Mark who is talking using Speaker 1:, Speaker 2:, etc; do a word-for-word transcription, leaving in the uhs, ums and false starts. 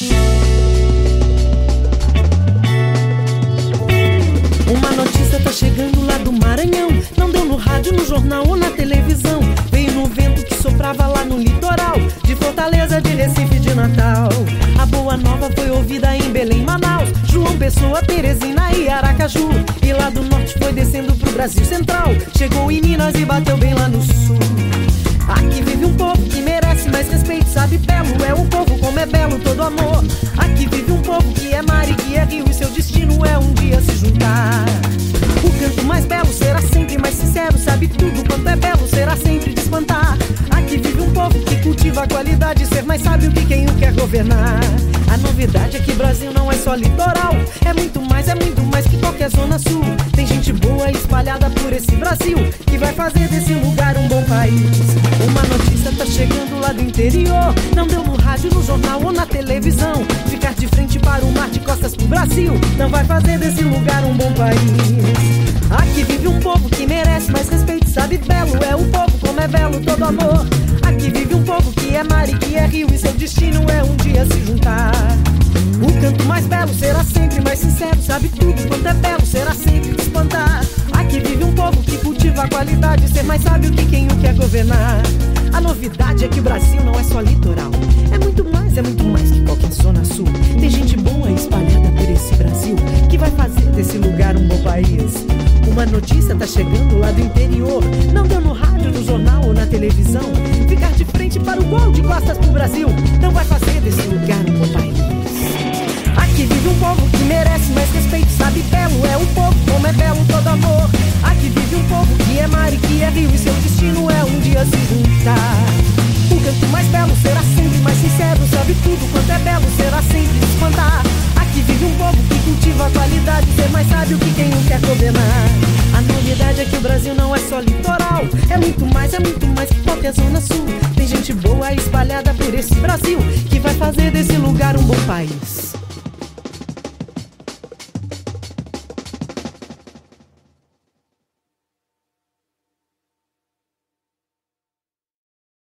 Speaker 1: Uma notícia tá chegando lá do Maranhão. Não deu no rádio, no jornal ou na televisão. Veio no vento que soprava lá no litoral, de Fortaleza, de Recife, de Natal. A boa nova foi ouvida em Belém, Manaus, João Pessoa, Teresina e Aracaju. E lá do norte foi descendo pro Brasil Central. Chegou em Minas e bateu bem lá no sul. Aqui vive um povo que merece mais respeito, sabe belo é o povo, como é belo todo amor. Aqui vive um povo que é mar e que é rio, e seu destino é um dia se juntar. O canto mais belo será sempre mais sincero, sabe tudo quanto é belo, será sempre de espantar. Aqui vive um povo que cultiva a qualidade, ser mais sábio que quem o quer governar. A novidade é que Brasil não é só litoral, é muito mais, é muito mais que qualquer zona sul. Tem gente boa espalhada por esse Brasil, que vai fazer desse lugar um bom país. Uma notícia tá chegando lá do interior, não deu no rádio, no jornal ou na televisão. Ficar de frente para o mar, de costas pro Brasil, não vai fazer desse lugar um bom país. Aqui vive um povo que merece mais respeito, sabe belo é o povo, como é belo todo amor. Aqui vive um povo que é mar e que é rio, e seu destino é um dia se juntar. O canto mais belo será sempre mais sincero, sabe tudo quanto é belo, será sempre de espantar. Aqui vive um povo que cultiva a qualidade, ser mais sábio que quem o quer governar. A novidade é que o Brasil não é só litoral, é muito mais, é muito mais que qualquer zona sul. Tem gente boa espalhada por esse Brasil, que vai fazer desse lugar um bom país. Uma notícia tá chegando lá do interior, não deu no rádio, no jornal ou na televisão. Ficar de frente para o gol, de costas pro Brasil, não vai fazer desse lugar um bom país. Aqui vive um povo que merece mais respeito, sabe belo é o povo, como é belo todo amor. Aqui vive um povo que é mar e que é rio, e seu destino é um dia se juntar. O canto mais belo será sempre mais sincero, sabe tudo quanto é belo, será sempre de espantar. Aqui vive um povo que cultiva a qualidade, ser mais sábio que quem o quer governar. A novidade é que o Brasil não é só litoral, é muito mais, é muito mais que qualquer zona sul. Tem gente boa espalhada por esse Brasil, que vai fazer desse lugar um bom país.